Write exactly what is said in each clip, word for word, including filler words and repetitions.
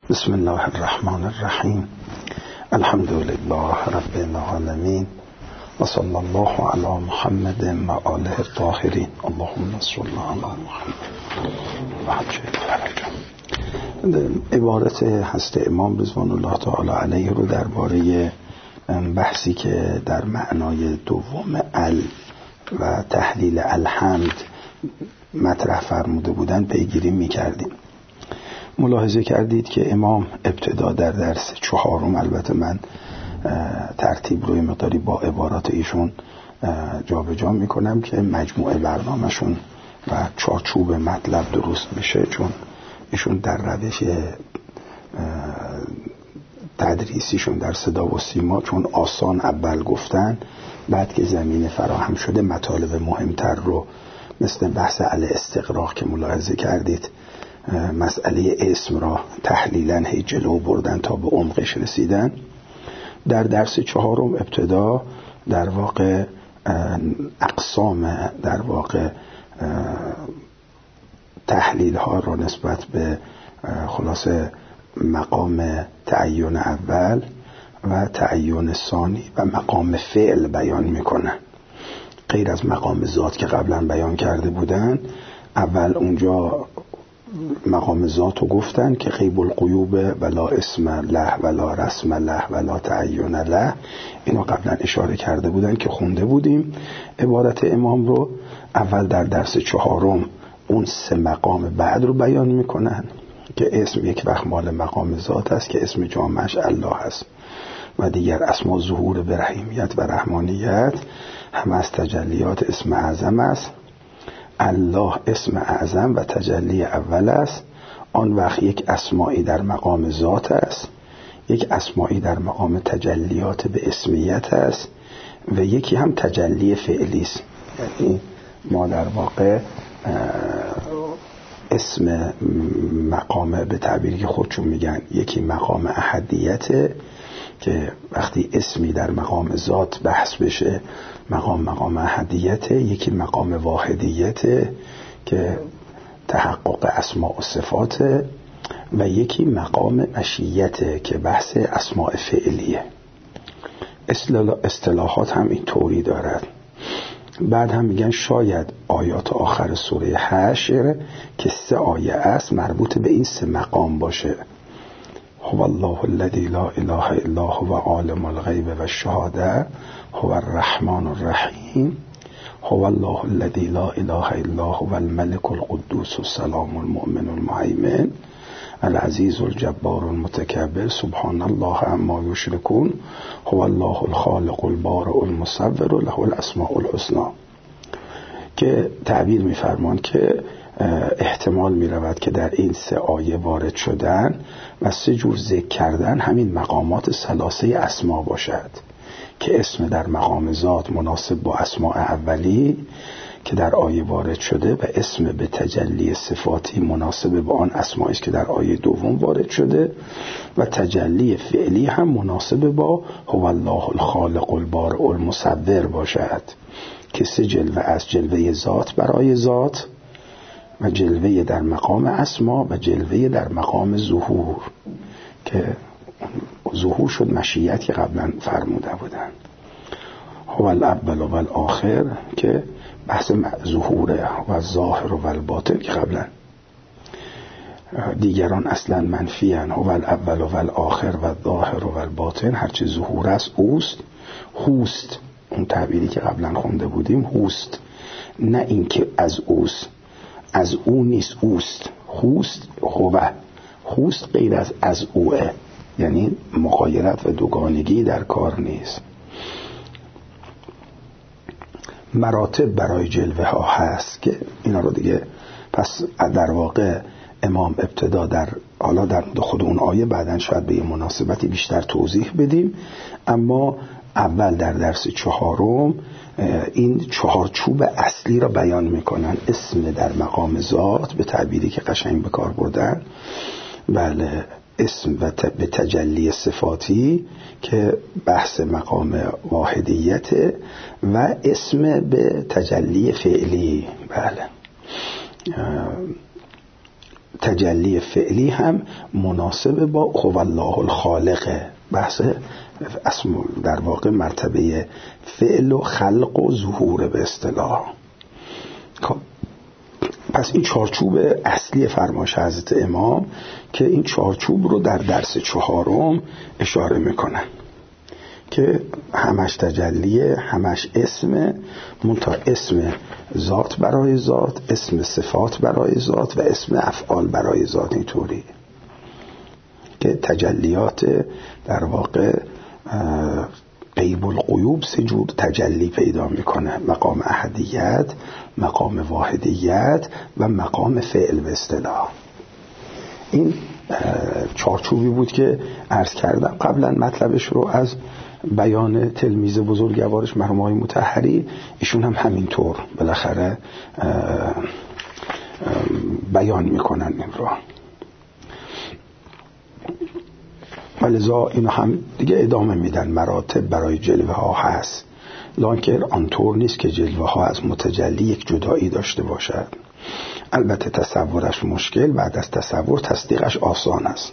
بسم الله الرحمن الرحیم. الحمد لله رب العالمین و صلی الله علی محمد و آله الطاهرین. اللهم صل علی محمد و عجل فرجهم. عبارت هست امام رضوان الله تعالی علیه رو درباره بحثی که در معنای دوم ال و تحلیل الحمد مطرح فرموده بودن پیگیری می‌کردیم. ملاحظه کردید که امام ابتدا در درس چهارم، البته من ترتیب روی مقداری با عبارات ایشون جا به جا میکنم که مجموعه برنامهشون و چارچوب مطلب درست بشه، چون ایشون در روش تدریسیشون در صدا و سیما چون آسان اول گفتن، بعد که زمین فراهم شده مطالب مهمتر رو مثل بحث الاستقراق که ملاحظه کردید مسئله اسم را تحلیلاً هی جلو بردن تا به عمقش رسیدن. در درس چهارم ابتدا در واقع اقسام در واقع تحلیل ها را نسبت به خلاصه مقام تعین اول و تعین ثانی و مقام فعل بیان میکنن، غیر از مقام ذات که قبلا بیان کرده بودن. اول اونجا مقام ذات رو گفتن که غیب الغیوب ولا اسم له ولا رسم له ولا تعین له، اینو قبلا اشاره کرده بودن که خونده بودیم. عبارت امام رو اول در درس چهارم اون سه مقام بعد رو بیان میکنن که اسم یک وقت مال مقام ذات است که اسم جامعش الله است و دیگر اسما ظهور به رحیمیت و رحمانیت هم از تجلیات اسم اعظم است. الله اسم اعظم و تجلی اول است. آن وقت یک اسمایی در مقام ذات است، یک اسمایی در مقام تجلیات به اسمیت است و یکی هم تجلی فعلی است. یعنی ما در واقع اسم مقام به تعبیری که خودشون میگن یکی مقام احدیته که وقتی اسمی در مقام ذات بحث بشه مقام مقام احدیته، یکی مقام واحدیته که تحقق اسماء و صفاته و یکی مقام مشیته که بحث اسماء فعلیه. اصطلاحات هم این طوری دارد. بعد هم میگن شاید آیات آخر سوره حشر که سه آیه است مربوط به این سه مقام باشه. هو الله الذی لا اله الا هو عالم الغیب و الشهاده هو الرحمن الرحیم هو الله الذی لا اله الا هو الملك القدوس السلام المؤمن المهیمن العزیز الجبار المتکبر سبحان الله عما یشرکون هو الله الخالق البارئ المصور له الاسماء الحسنی، که تعبیر می‌فرمان که احتمال می رود که در این سه آیه وارد شدن و سه جور ذکر کردن همین مقامات ثلاثه اسما باشد که اسم در مقام ذات مناسب با اسماء اولی که در آیه وارد شده و اسم به تجلی صفاتی مناسب با آن اسمایی است که در آیه دوم وارد شده و تجلی فعلی هم مناسب با هو الله الخالق البارئ المصور باشد که سه جلوه از جلوه ذات برای ذات و جلوه در مقام اسما و جلوه در مقام ظهور که ظهور شد مشیت که قبلا فرموده بودن. هو الاول و الاخر که بحث ظهوره و ظاهر و الباطن که قبلا دیگران اصلا منفی هن. هو الاول و الاخر و ظاهر و الباطن، هرچی ظهور است اوست. هوست اون تعبیری که قبلا خونده بودیم، هوست، نه اینکه از اوست، از او نیست، اوست. خوست خوبه، خوست غیر از از اوه، یعنی مغایرت و دوگانگی در کار نیست. مراتب برای جلوه ها هست که اینا رو دیگه پس در واقع امام ابتدا در حالا در خود اون آیه بعدن شاید به این مناسبتی بیشتر توضیح بدیم، اما اول در درس چهارم این چهارچوب اصلی را بیان میکنن. اسم در مقام ذات به تعبیری که قشنگ به کار بردن، بله، اسم و به تجلی صفاتی که بحث مقام واحدیت و اسم به تجلی فعلی. بله، تجلی فعلی هم مناسب با هو الله الخالق، بحث اسم در واقع مرتبه فعل و خلق و ظهور به اصطلاح. پس این چارچوب اصلی فرمایش حضرت امام که این چارچوب رو در درس چهارم اشاره میکنن که همش تجلیه، همش اسم، منتها اسم ذات برای ذات، اسم صفات برای ذات و اسم افعال برای ذات. اینطوری که تجلیات در واقع غیب الغیوب سه جور تجلی پیدا میکنه: مقام احدیت، مقام واحدیت و مقام فعل به اصطلاح. این چارچوبی بود که عرض کردم. قبلا مطلبش رو از بیان تلمیذ بزرگوارش مرحوم آقای مطهری، ایشون هم همینطور بالاخره بیان میکنن این رو، ولذا اینو هم دیگه ادامه میدن. مراتب برای جلوه ها هست، لانکه آنطور نیست که جلوه ها از متجلی یک جدایی داشته باشد. البته تصورش مشکل، بعد از تصور تصدیقش آسان است.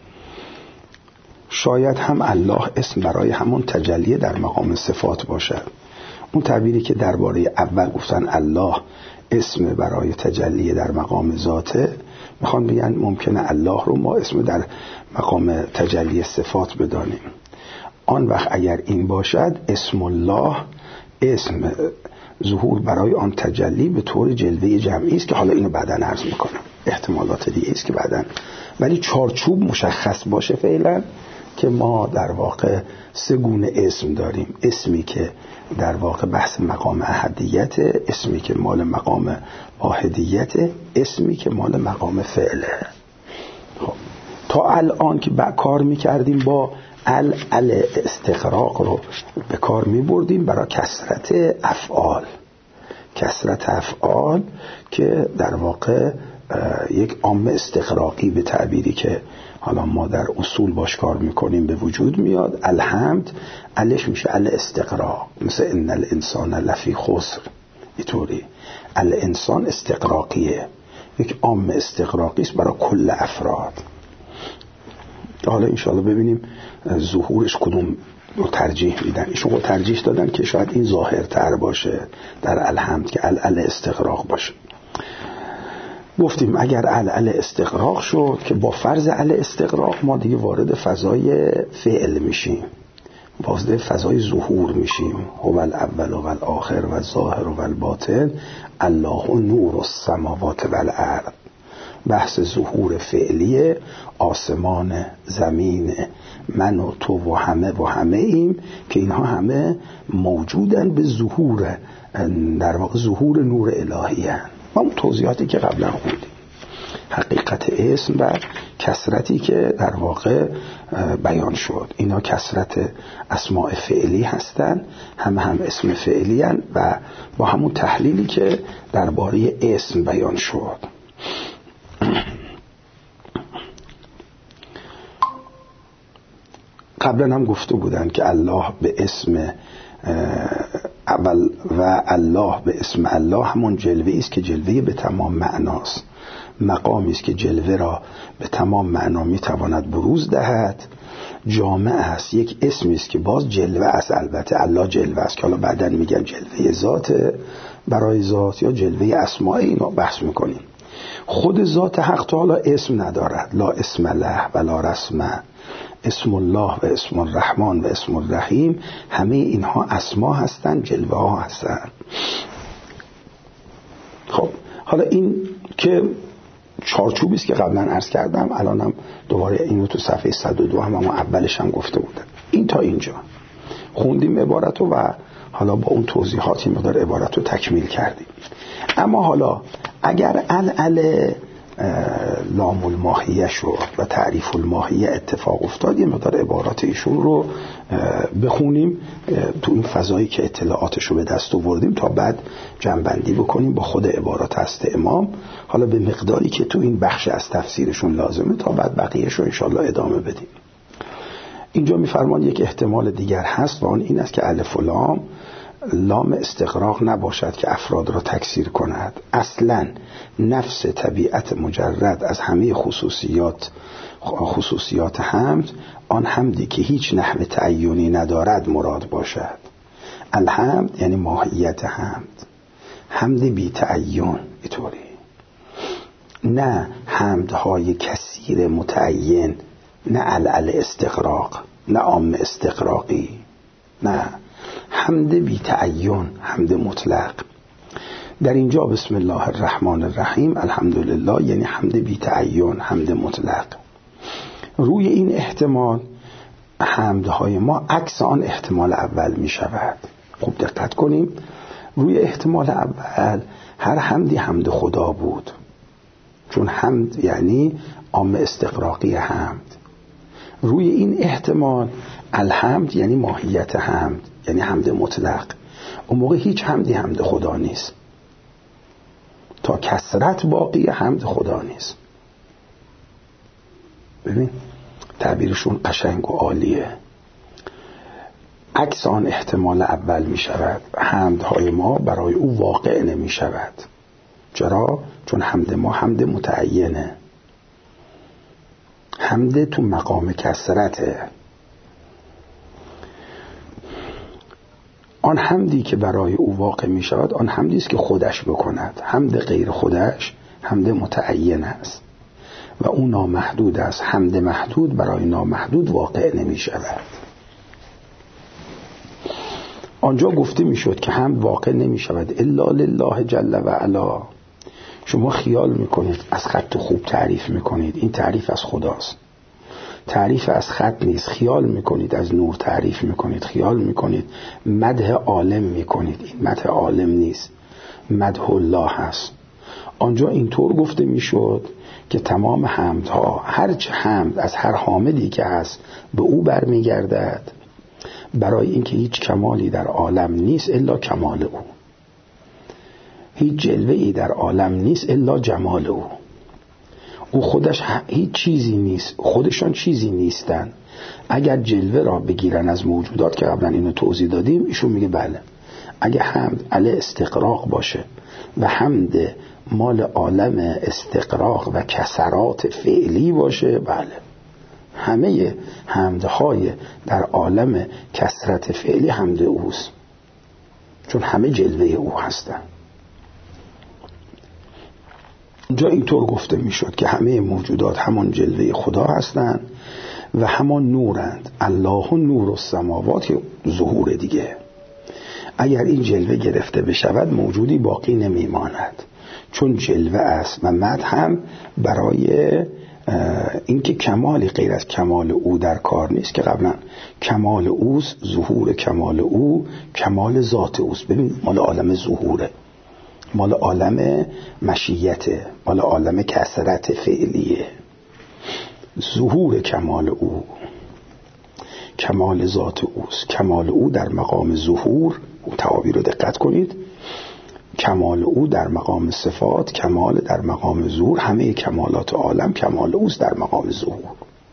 شاید هم الله اسم برای همون تجلی در مقام صفات باشد. اون تعبیری که درباره اول گفتن الله اسم برای تجلی در مقام ذاته، میخوان بگن ممکنه الله رو ما اسم در مقام تجلی صفات بدانیم. آن وقت اگر این باشد اسم الله اسم ظهور برای آن تجلی به طور جلوه جمعی است که حالا اینو بعداً عرض میکنم، احتمالات دیگه است که بعداً، ولی چارچوب مشخص باشه فعلا که ما در واقع سه گونه اسم داریم: اسمی که در واقع بحث مقام احدیت، اسمی که مال مقام واحدیت، اسمی که مال مقام فعله. خب تا الان که با کار میکردیم با ال ال استغراق رو به کار میبردیم برای کثرت افعال، کثرت افعال که در واقع یک عام استغراقی به تعبیری که حالا ما در اصول باش کار میکنیم به وجود میاد. الحمد الش میشه ال استغراق، مثل ان الانسان لفی خسر. اینطوری الانسان استغراقیه، یک عام استغراقی است برای کل افراد. حالا انشاءالله ببینیم ظهورش کدوم رو ترجیح میدن. ایشون رو ترجیح دادن که شاید این ظاهرتر باشه در الحمد که ال ال استغراق باشه. گفتیم اگر ال ال استغراق شد که با فرض ال استغراق ما دیگه وارد فضای فعل میشیم، وارد فضای ظهور میشیم. هو الاول و الاخر و الظاهر و الباطن الله نور السماوات و الارض. بحث ظهور فعلی، آسمان، زمین، من و تو و همه و همه ایم که اینها همه موجودن به ظهور، در واقع ظهور نور الهی هست. ما اون توضیحاتی که قبلا خوندیم، حقیقت اسم و کثرتی که در واقع بیان شد، اینا کثرت اسماء فعلی هستن، هم هم اسم فعلی هستن و با همون تحلیلی که درباره اسم بیان شد. قبلا هم گفته بودن که الله به اسم اول و الله به اسم الله همون جلوه است که جلوه به تمام معناست، مقامی است که جلوه را به تمام معنا میتواند بروز دهد، جامع است، یک اسمی است که باز جلوه است. البته الله جلوه است که حالا بعداً میگن جلوه ذات برای ذات یا جلوه اسماء، اینا بحث میکنیم. خود ذات حق تعالی اسم ندارد، لا اسم له ولا رسم. اسم الله و اسم الرحمن و اسم الرحیم همه اینها اسما هستند، جلوه ها هستند. خب حالا این که چارچوبی است که قبلا عرض کردم، الانم دوباره اینو تو صفحه صد و دو هم, هم اولش هم گفته بودم. این تا اینجا خوندیم عبارتو و حالا با اون توضیحاتی مقدار عبارتو تکمیل کردیم. اما حالا اگر ال لام الماهیه شد و تعریف الماهیه اتفاق افتاد، یه مقدار عبارات ایشون رو بخونیم تو این فضایی که اطلاعاتش رو به دست آوردیم تا بعد جمع‌بندی بکنیم با خود عبارات هست امام، حالا به مقداری که تو این بخش از تفسیرشون لازمه، تا بعد بقیه‌اش رو انشاءالله ادامه بدیم. اینجا میفرمان یک احتمال دیگر هست و آن این است که الف و لام لام استغراق نباشد که افراد را تکثیر کند. اصلا نفس طبیعت مجرد از همه خصوصیات خصوصیات حمد آن حمدی که هیچ نحو تعیینی ندارد مراد باشد. الحمد یعنی ماهیت حمد، حمد بی تعین، اینطوری نه حمدهای کثیر متعین، نه علل استغراق، نه عام استغراقی، نه حمد بی تعین، حمد مطلق. در اینجا بسم الله الرحمن الرحیم الحمدلله یعنی حمد بی تعین، حمد مطلق. روی این احتمال حمدهای ما عکس آن احتمال اول می شود. خوب دقت کنیم، روی احتمال اول هر حمدی حمد خدا بود، چون حمد یعنی عام استغراقی حمد. روی این احتمال الحمد یعنی ماهیت حمد، یعنی حمد مطلق. اون موقع هیچ حمدی حمد خدا نیست، تا کثرت باقی حمد خدا نیست. ببین تعبیرشون قشنگ و عالیه. عکس آن احتمال اول می شود، حمدهای ما برای او واقع نمی شود. چرا؟ چون حمد ما حمد متعینه، حمد تو مقام کثرته. آن حمدی که برای او واقع می شود آن حمدی است که خودش بکند. حمد غیر خودش حمد متعین است و او نامحدود است. حمد محدود برای نامحدود واقع نمی شود. آنجا گفته می شد که حمد واقع نمی شود الا لله جل و علا. شما خیال می کنید از خط خوب تعریف می کنید، این تعریف از خداست، تعریف از خط نیست. خیال می کنید از نور تعریف می کنید، خیال می کنید مدح عالم می کنید، این مدح عالم نیست، مدح الله هست. آنجا اینطور گفته می شد که تمام حمدها، هرچه حمد از هر حامدی که هست به او برمی گردد، برای اینکه هیچ کمالی در عالم نیست الا کمال او، هیچ جلوه‌ای در عالم نیست الا جمال او. او خودش هیچ چیزی نیست، خودشان چیزی نیستن. اگر جلوه را بگیرن از موجودات که قبلا اینو توضیح دادیم، ایشون میگه بله. اگه حمد علی استقراق باشه و حمد مال عالم استقراق و کسرات فعلی باشه، بله، همه حمدهای در عالم کسرت فعلی حمد اوست، چون همه جلوه او هستن. جا اینطور گفته میشد که همه موجودات همان جلوه خدا هستند و همان نورند. الله نور السماوات، که ظهور دیگه. اگر این جلوه گرفته بشود موجودی باقی نمیماند، چون جلوه است و مدح هم برای اینکه کمالی غیر از کمال او در کار نیست، که قبلا کمال اوست، ظهور کمال او کمال ذات اوست. ببین مال عالم ظهوره، مال عالم مشیته، مال عالم کثرت فعلیه. ظهور کمال او کمال ذات اوست، کمال او در مقام ظهور، اون تعابیر رو دقت کنید، کمال او در مقام صفات، کمال در مقام ظهور. همه کمالات عالم کمال اوست در مقام ظهور.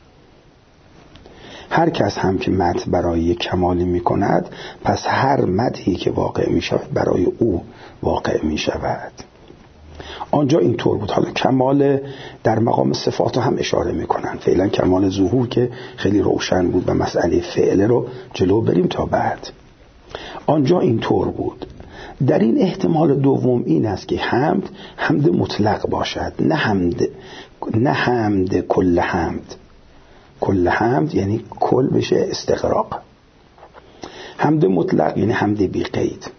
هر کس هم که مدح برای کمالی می کند، پس هر مدحی که واقع می شود برای او واقع می شود. آنجا اینطور بود. حالا کمال در مقام صفات هم اشاره می کنن. فعلا کمال ظهور که خیلی روشن بود و مسئله فعل رو جلو بریم تا بعد. آنجا اینطور بود. در این احتمال دوم این است که حمد حمد مطلق باشد، نه حمد نه حمد کل حمد. کل حمد یعنی کل بشه استغراق. حمد مطلق یعنی حمد بی قید،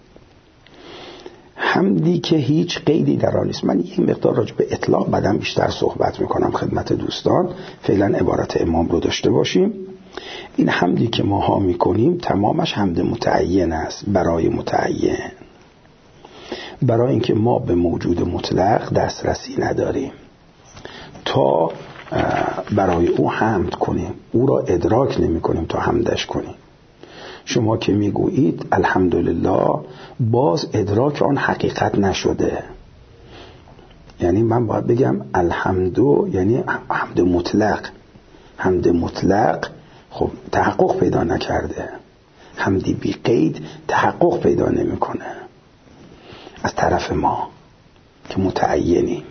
حمدی که هیچ قیدی در آن نیست. من یک مقدار راجع به اطلاق بعدم بیشتر صحبت میکنم خدمت دوستان. فعلا عبارت امام رو داشته باشیم. این حمدی که ماها میکنیم تمامش حمد متعین است، برای متعین، برای اینکه ما به موجود مطلق دسترسی نداریم تا برای او حمد کنیم، او را ادراک نمی کنیم تا حمدش کنیم. شما که میگویید الحمدلله، باز ادراک آن حقیقت نشده. یعنی من باید بگم الحمدو یعنی حمد مطلق. حمد مطلق خب تحقق پیدا نکرده. حمدی بی قید تحقق پیدا نمیکنه از طرف ما که متعینیم.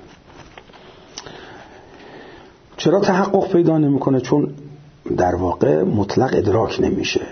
چرا تحقق پیدا نمیکنه؟ چون در واقع مطلق ادراک نمیشه.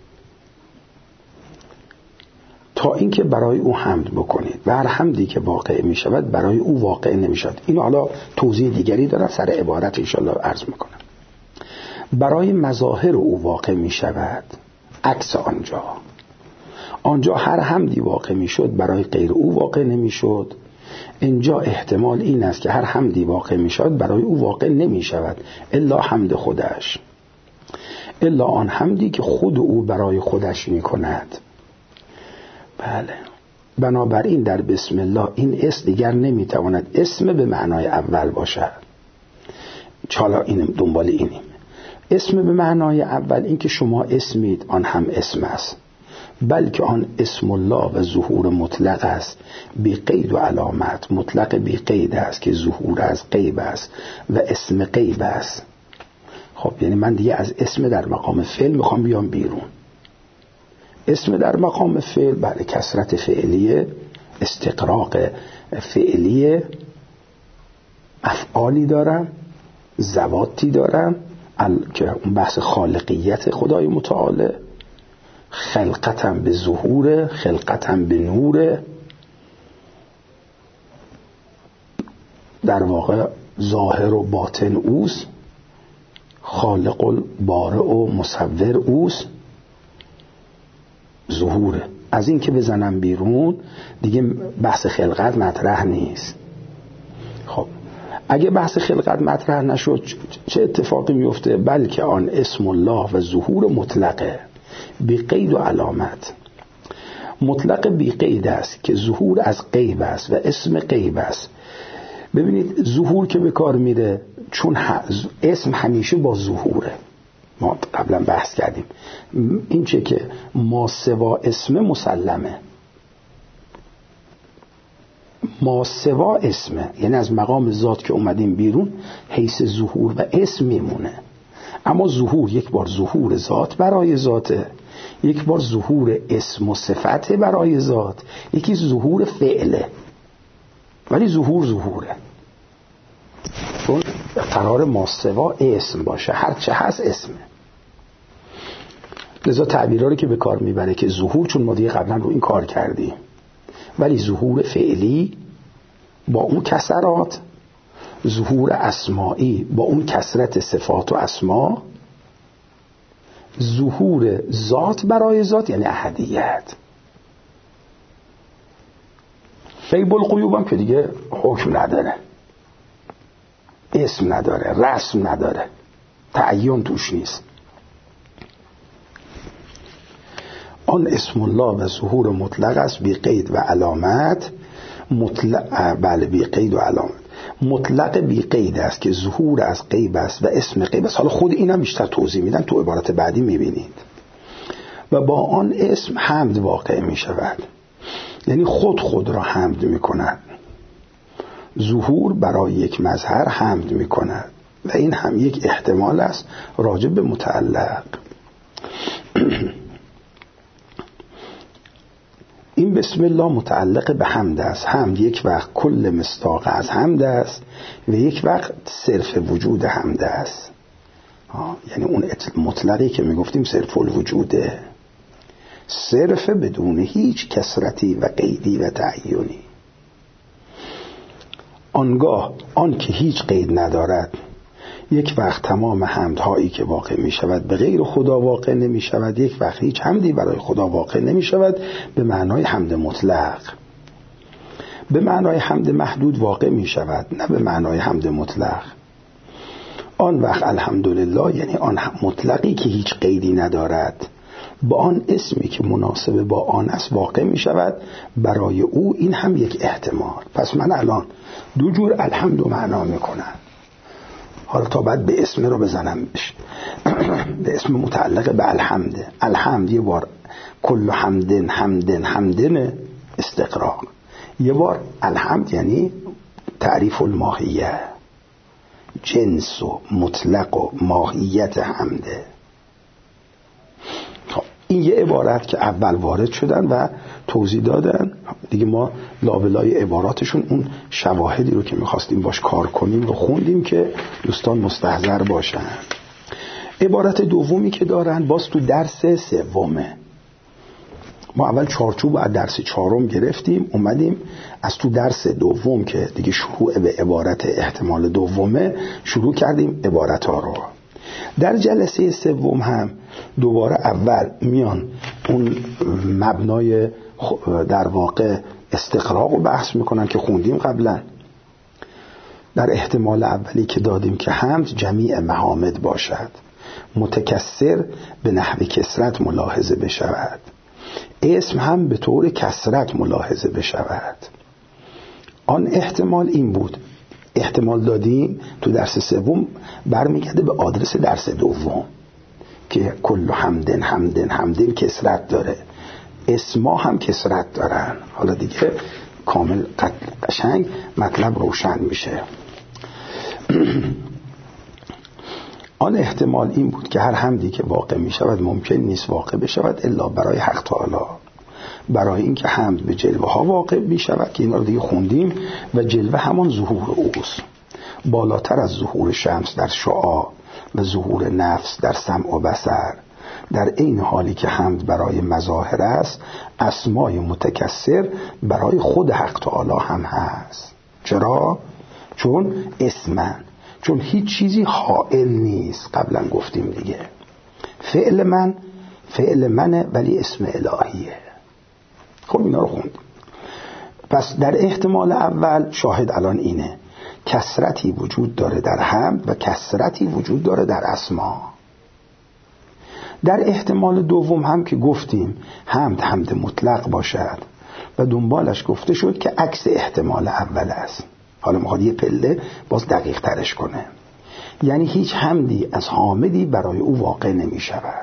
تا اینکه برای او حمد بکنید و هر حمدی که واقع میشود برای او واقع نمیشود. این حالا توضیح دیگری دارم سر عبارت انشاءالله عرض میکنم. برای مظاهر او واقع میشود، عکس آنجا آنجا هر حمدی واقع میشد برای غیر او واقع نمیشد. اینجا احتمال این است که هر حمدی واقع میشد برای او واقع نمیشود الا حمد خودش، الا آن حمدی که خود او برای خودش میکند. بله، بنابراین در بسم الله این اسم دیگر نمیتواند اسم به معنای اول باشد. چالا اینم دنبال اینیم. اسم به معنای اول این که شما اسمید آن هم اسم است، بلکه آن اسم الله و ظهور مطلق است بی قید و علامت. مطلق بی قید است که ظهور از غیب است و اسم غیب است. خب یعنی من دیگه از اسم در مقام فعل میخوام بیام بیرون. اسم در مقام فعل بله کثرت فعلیه، استقراق فعلیه، افعالی دارم، ذواتی دارم که اون بحث خالقیت خدای متعالی، خلقتم به ظهور، خلقتم به نور، در واقع ظاهر و باطن اوست، خالق و بارئ و مصور اوست. ظهوره. از این که بزنم بیرون دیگه بحث خلقت مطرح نیست. خب اگه بحث خلقت مطرح نشد چه اتفاقی میفته؟ بلکه آن اسم الله و ظهور مطلقه بی قید و علامت. مطلق بی قید است که ظهور از غیب است و اسم غیب است. ببینید ظهور که به کار میره چون اسم همیشه با ظهوره. ما قبلا بحث کردیم این چه که ما سوا اسم مسلمه، ما سوا اسمه یعنی از مقام ذات که اومدیم بیرون حیث ظهور و اسم میمونه. اما ظهور یک بار ظهور ذات برای ذاته، یک بار ظهور اسم و صفت برای ذات، یکی ظهور فعله. ولی ظهور ظهوره چون قرار ما سوا اسم باشه، هر چه هست اسمه. لذا تعبیرها رو که به کار میبره که ظهور، چون ما دیگه قبلا رو این کار کردیم، ولی ظهور فعلی با اون کسرات، ظهور اسمائی با اون کسرت صفات و اسما، ظهور ذات برای ذات یعنی احدیت. غیب الغیوب هم که دیگه حکم نداره، اسم نداره، رسم نداره، تعین توش نیست. آن اسم الله و ظهور مطلق است بی قید و علامت. مطلق بله بی قید و علامت. مطلق بی قید است که ظهور از غیب است و اسم غیب است. حالا خود اینم بیشتر توضیح میدن تو عبارت بعدی میبینید. و با آن اسم حمد واقع میشود، یعنی خود خود را حمد میکند. ظهور برای یک مظهر حمد میکند و این هم یک احتمال است راجع به متعلق. این بسم الله متعلق به حمد است. حمد یک وقت کل مصداق از حمد است و یک وقت صرف وجود حمد است. یعنی اون مطلقی که میگفتیم صرف الوجوده، صرف بدون هیچ کسرتی و قیدی و تعیینی. آنگاه آن که هیچ قید ندارد، یک وقت تمام حمدهایی که واقع می شود به غیر خدا واقع نمی شود، یک وقت هیچ حمدی برای خدا واقع نمی شود به معنای حمد مطلق. به معنای حمد محدود واقع می شود، نه به معنای حمد مطلق. آن وقت الحمدلله یعنی آن مطلقی که هیچ قیدی ندارد با آن اسمی که مناسب با آن است واقع می شود برای او. این هم یک احتمال. پس من الان دو جور الحمد معنا می کنم. حالا تا بعد به اسم رو بزنم بشه. به اسم متعلق به الحمد. الحمد یه بار کل حمدن حمدن حمدن استقراق، یه بار الحمد یعنی تعریف الماهیه، جنس و مطلق و ماهیت حمده. خب این یه عبارت که اول وارد شدن و توضیح دادن دیگه، ما لابلای عباراتشون اون شواهدی رو که میخواستیم باش کار کنیم رو خوندیم که دوستان مستحضر باشن. عبارت دومی که دارن باز تو درس سومه. ما اول چارچوب از درس چهارم گرفتیم، اومدیم از تو درس دوم که دیگه شروع به عبارت احتمال دومه شروع کردیم عبارت ها رو. در جلسه سوم هم دوباره اول میان اون مبنای در واقع استقراق رو بحث میکنن که خوندیم قبلا. در احتمال اولی که دادیم که حمد جمیع محامد باشد، متکسر به نحو کسرت ملاحظه بشود، اسم هم به طور کسرت ملاحظه بشود. آن احتمال این بود، احتمال دادیم تو درس سوم برمیگرده به آدرس درس دوم که کل حمدن حمدن حمدن کسرت داره، اسما هم کسرت دارن. حالا دیگه کامل قشنگ مطلب روشن میشه. آن احتمال این بود که هر حمدی که واقع می شود ممکن نیست واقع بشود الا برای حق تعالی، برای اینکه حمد به جلوه ها واقع می شود که اینا رو دیگه خوندیم و جلوه همان ظهور اوست، بالاتر از ظهور شمس در شعاع و ظهور نفس در سمع و بصر. در این حالی که حمد برای مظاهر است، اسمای متکسر برای خود حق تعالی هم هست. چرا؟ چون اسمن، چون هیچ چیزی حائل نیست. قبلا گفتیم دیگه فعل من فعل منه ولی اسم الهیه. خب اینا رو خوندیم. پس در احتمال اول شاهد الان اینه، کسرتی وجود داره در حمد و کسرتی وجود داره در اسما. در احتمال دوم هم که گفتیم حمد حمد مطلق باشد و دنبالش گفته شد که عکس احتمال اول است. حالا میخواد یه پله باز دقیق ترش کنه، یعنی هیچ حمدی از حامدی برای او واقع نمی شود.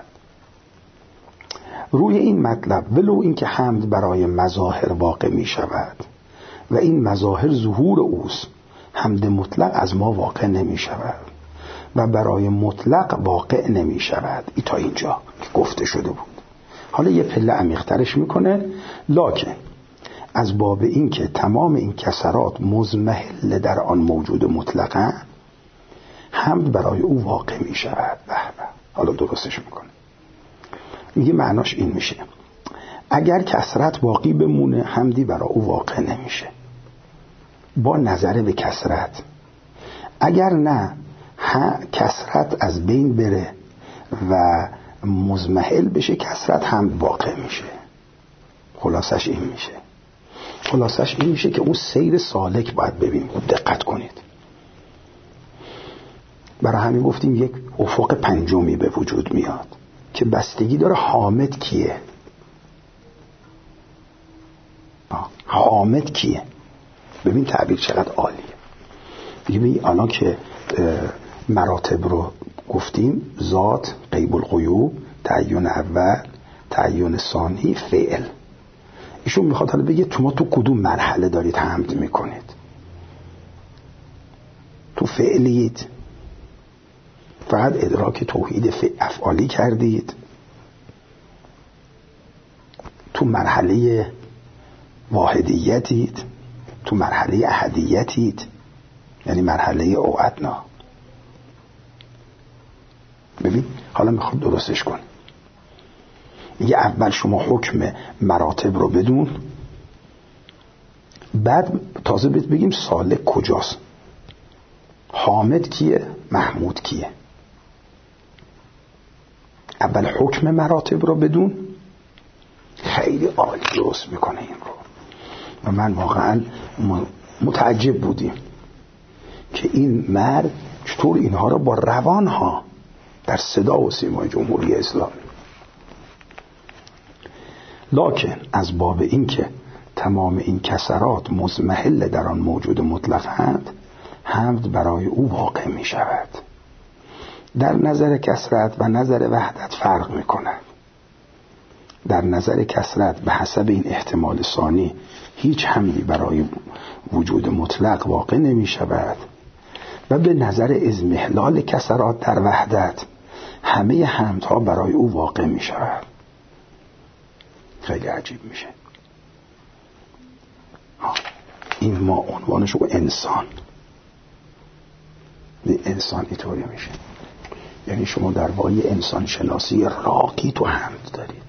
روی این مطلب ولو اینکه حمد برای مظاهر واقع می شود و این مظاهر ظهور اوست، حمد مطلق از ما واقع نمی شود و برای مطلق واقع نمی شود. ای تا اینجا که گفته شده بود. حالا یه پله عمیق ترش میکنه، لکن از باب این که تمام این کسرات مزمحل در آن موجود مطلقا، حمد برای او واقع می شود. به به، حالا درستش میکنه، میگه معناش این میشه اگر کسرت باقی بمونه حمدی برای او واقع نمیشه با نظر به کسرت. اگر نه کسرت از بین بره و مزمحل بشه، کسرت حمد واقع میشه. خلاصش این میشه خلاصش این میشه که اون سیر سالک باید ببینیم. دقت کنید، برای همین گفتیم یک افق پنجمی به وجود میاد که بستگی داره حامد کیه. حامد کیه؟ ببین تعبیر چقدر عالیه. ببین الان که مراتب رو گفتیم، ذات، غیب الغیوب، تعین اول، تعین ثانی، فعل. ایشون میخواد حالا بگه تو ما تو کدوم مرحله دارید حمد میکنید؟ تو فعلید؟ فقط ادراک توحید افعالی کردید؟ تو مرحله واحدیتید؟ تو مرحله احدیتید؟ یعنی مرحله اوعدنا. ببین حالا میخواد درستش کن. میگه اول شما حکم مراتب رو بدون، بعد تازه بهت بگیم سالک کجاست، حامد کیه، محمود کیه. اول حکم مراتب رو بدون. خیلی عالی درست میکنه این رو و من واقعا متعجب بودیم که این مرد چطور اینها رو با روانها در صدا و سیمای جمهوری اسلامی. لکن از باب این که تمام این کسرات مزمحل در آن موجود مطلقند، حمد برای او واقع می شود. در نظر کسرت و نظر وحدت فرق می کند. در نظر کسرت به حسب این احتمال ثانی هیچ حمدی برای وجود مطلق واقع نمی شود و به نظر اضمحلال کسرات در وحدت همه حمدها برای او واقع می شود. خیلی عجیب میشه. این ما عنوانش رو انسان، این انسان اینطوری میشه. یعنی شما در واقع انسان شناسی راقی تو حمد دارید،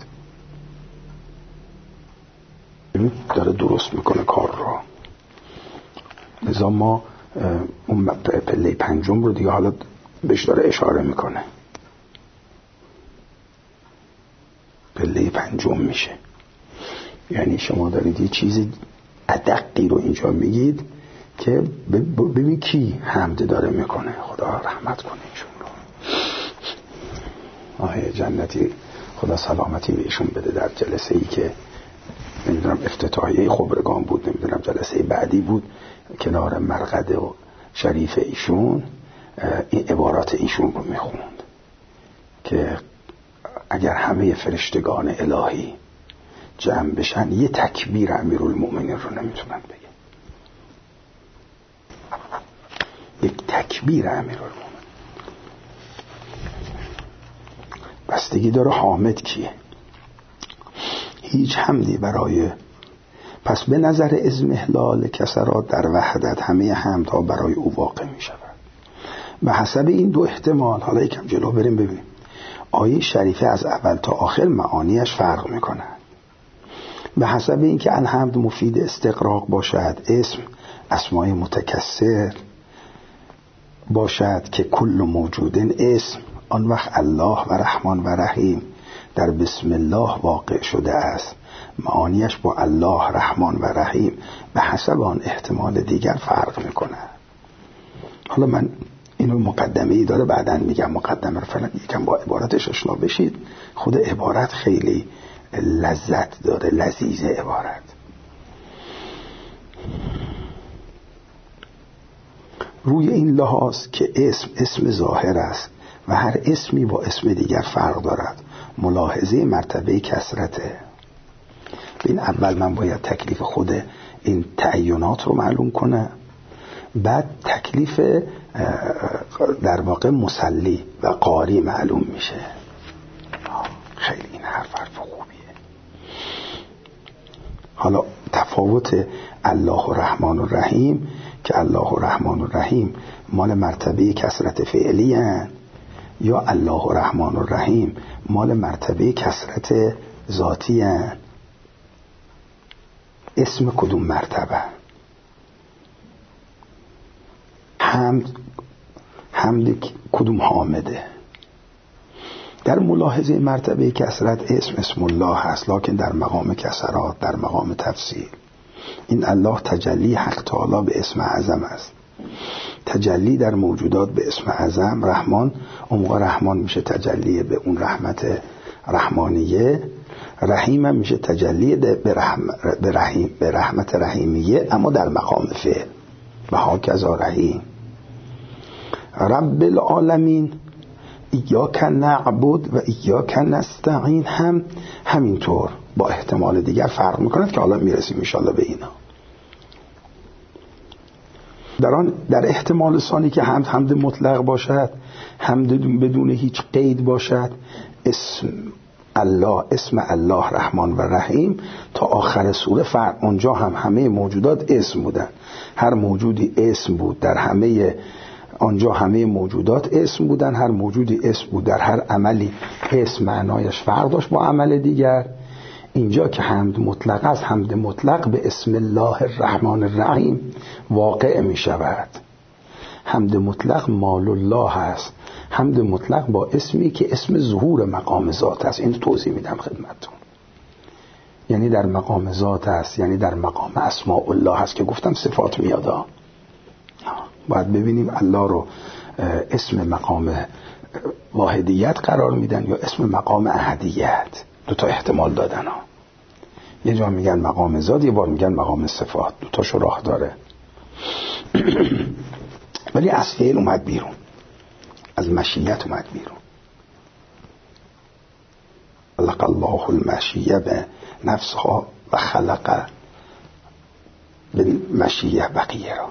داره درست میکنه کار را. لذا ما اون پله پنجم رو دیگه حالا بهش داره اشاره میکنه، پله پنجم میشه. یعنی شما دارید یه چیزی ادقی رو اینجا میگید که ببین کی حمد داره میکنه. خدا رحمت کنه ایشون رو، آه جنتی خدا سلامتی بهشون بده. در جلسه ای که نمیدونم افتتاحیه خبرگان بود، نمیدونم جلسه بعدی بود، کنار مرقد و شریف ایشون این عبارات ایشون رو میخوند که اگر همه فرشتگان الهی جمع بشن یه تکبیر امیرالمومنین رو نمیتونن بگن، یک تکبیر امیرالمومنین. بستگی داره حامد کیه. هیچ حمدی برای پس به نظر ازمهلال کسرات در وحدت همه حمدها برای او واقع می شود. به حسب این دو احتمال حالا یکم جلو بریم ببینیم آیه شریفه از اول تا آخر معانیش فرق می کنند. به حسب اینکه الحمد مفید استقراق باشد، اسم اسمای متکثر باشد که کل موجودن اسم، آن وقت الله و رحمان و رحیم در بسم الله واقع شده است. معانیش با الله رحمان و رحیم به حسب آن احتمال دیگر فرق میکنه. حالا من اینو مقدمه‌ای داره بعداً میگم، مقدمه رو فعلا یکم با عبارتش آشنا بشید. خود عبارت خیلی لذت داره، لذیذ عبارت. روی این لحاظ که اسم اسم ظاهر است و هر اسمی با اسم دیگر فرق دارد، ملاحظه مرتبه کثرته. این اول من باید تکلیف خود این تعینات رو معلوم کنم، بعد تکلیف در واقع مصلی و قاری معلوم میشه. خیلی این حرف حرف خوبیه. حالا تفاوت الله الرحمن الرحیم که الله الرحمن الرحیم مال مرتبه کثرت فعلی هن، یا الله الرحمن الرحیم مال مرتبه کثرت ذاتی هن. اسم کدوم مرتبه؟ حمد حمد کدوم حامده؟ در ملاحظه مرتبه کثرت اسم اسم الله هست، لکن در مقام کثرات، در مقام تفصیل. این الله تجلی حق تعالی به اسم اعظم است. تجلی در موجودات به اسم اعظم رحمان، اون موقع رحمان میشه تجلی به اون رحمت رحمانیه، رحیم هم میشه تجلی به, رحم به, رحیم به رحمت رحیمیه، اما در مقام فعل. و هاکذا رحیم. رب العالمین ایاک نعبد و ایاک نستعین هم همینطور با احتمال دیگر فرق میکند که حالا میرسیم انشاءالله به اینا. در آن در احتمال ثانی که حمد حمد مطلق باشد، حمد بدون هیچ قید باشد، اسم الله اسم الله رحمان و رحیم تا آخر سوره فرق. اونجا هم همه موجودات اسم بودن، هر موجودی اسم بود، در همه آنجا همه موجودات اسم بودن، هر موجودی اسم بود، در هر عملی اسم معنایش فرق داشت با عمل دیگر. اینجا که حمد مطلق است، حمد مطلق به اسم الله الرحمن الرحیم واقع می شود. حمد مطلق مال الله است، حمد مطلق با اسمی که اسم ظهور مقام ذات است. این توضیح میدم خدمتتون. یعنی در مقام ذات است، یعنی در مقام اسماء الله است که گفتم صفات میادا. باید ببینیم الله رو اسم مقام واحدیت قرار میدن یا اسم مقام احدیت. دو تا احتمال دادن ها. یه جا میگن مقام ذات، یه بار میگن مقام صفات. دو تاشو راه داره. ولی از فعل اومد بیرون، از مشیت اومد بیرون. خلق الله المشیه به نفسها و خلق به مشیه بقیه را.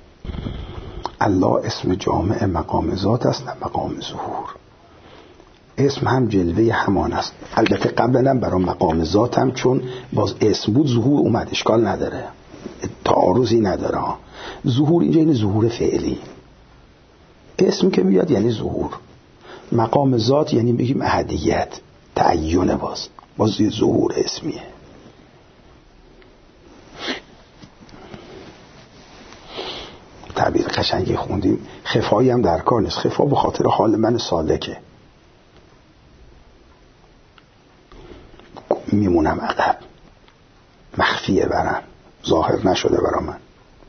الله اسم جامع مقام ذات است، نه مقام ظهور. اسم هم جلوه همان است. البته قبلا هم برای مقام ذات هم چون باز اسم بود ظهور اومد، اشکال نداره، تعارضی نداره. ظهور اینجا یعنی ظهور فعلی، اسم که بیاد یعنی ظهور. مقام ذات یعنی بگیم احدیت، تعین، باز باز یه ظهور اسمیه. تعبیر قشنگی خوندیم. خفایی هم در کار نیست. خفا به خاطر حال من سالکه، میمونم عقب، مخفیه برم، ظاهر نشده برا من.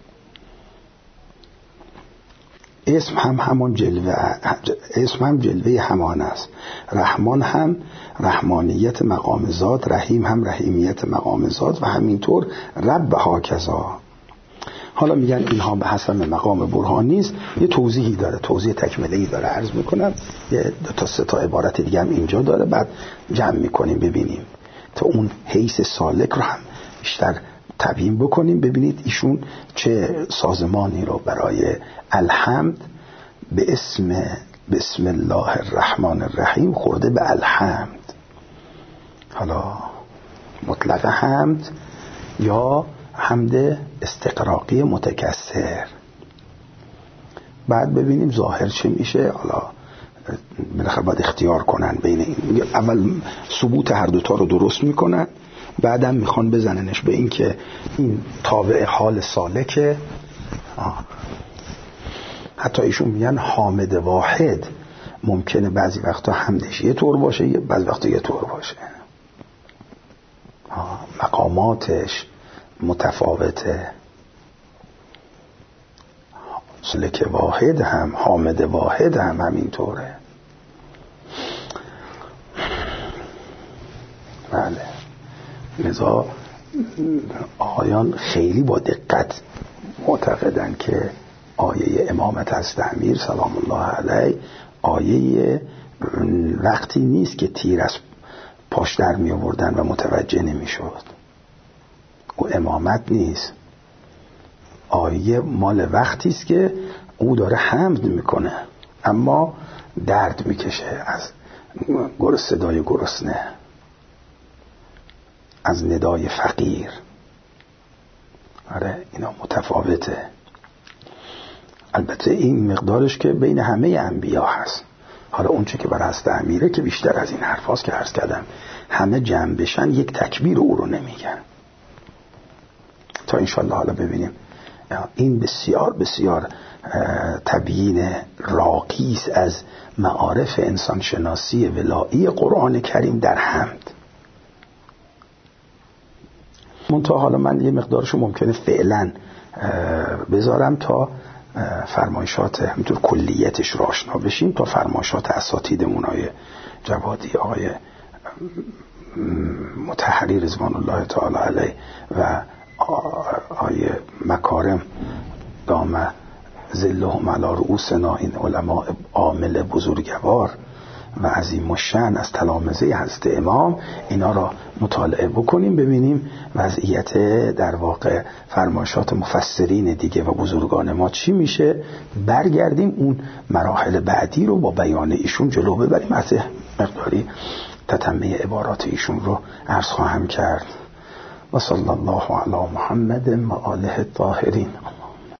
اسم هم همان جلوه اسم هم جلوه همان است. رحمان هم رحمانیت مقام ذات، رحیم هم رحیمیت مقام ذات و همینطور رب هاکذا. حالا میگن اینها به حسب مقام برهانی است. یه توضیحی داره، توضیح تکمله‌ای داره، عرض میکنم. یه دو تا سه تا عبارت دیگه هم اینجا داره، بعد جمع میکنیم ببینیم تا اون حیث سالک رو هم بیشتر تبیین بکنیم. ببینید ایشون چه سازمانی رو برای الحمد به اسم بسم الله الرحمن الرحیم خورده به الحمد. حالا مطلق حمد یا حمد استقراقی متکثر. بعد ببینیم ظاهر چه میشه. حالا بالاخره باید اختیار کنن بین این. اول ثبوت هر دوتا رو درست میکنن، بعدم میخوان بزننش به این که این تابع حال سالکه. آه. حتی ایشون میگن حامد واحد ممکنه بعضی وقتا حمدش یه طور باشه، بعضی وقتا یه طور باشه. آه. مقاماتش متفاوته. سالک واحد هم حامد واحد هم همینطوره. بله. لذا آقایان خیلی با دقت معتقدن که آیه امامت از امیر سلام الله علیه آیه وقتی نیست که تیر از پاش در می آوردن و متوجه نمی شد. او امامت نیست. آیه مال وقتی است که او داره حمد میکنه اما درد میکشه از گرس صدای گرسنه، از ندای فقیر. آره اینا متفاوته. البته این مقدارش که بین همه انبیا هست. حالا اون چه که برای حضرت امیره که بیشتر از این حرف هاست که عرض کردم، همه جمع بشن یک تکبیر او رو نمیگن. تا انشالله حالا ببینیم. این بسیار بسیار تبیین راقیس از معارف انسانشناسی ولایی قرآن کریم در حمد. منتها حالا من یه مقدارشو ممکنه فعلا بذارم تا فرمایشات همینطور کلیتش رو آشنا بشیم، تا فرمایشات اساتیدمون آقای جوادی، آقای مطهری رضوان الله تعالی علیه و آیه مکارم دام ذلهم علی رؤوسنا، این علماء عامل بزرگوار و عظیم الشأن از تلامذه حضرت امام، اینا را مطالعه بکنیم ببینیم وضعیت در واقع فرمایشات مفسرین دیگه و بزرگان ما چی میشه. برگردیم اون مراحل بعدی رو با بیان ایشون جلو ببریم. از مقداری تتمه عبارات ایشون رو عرض خواهم کرد. و صلی الله علی محمد و آله الطاهرین.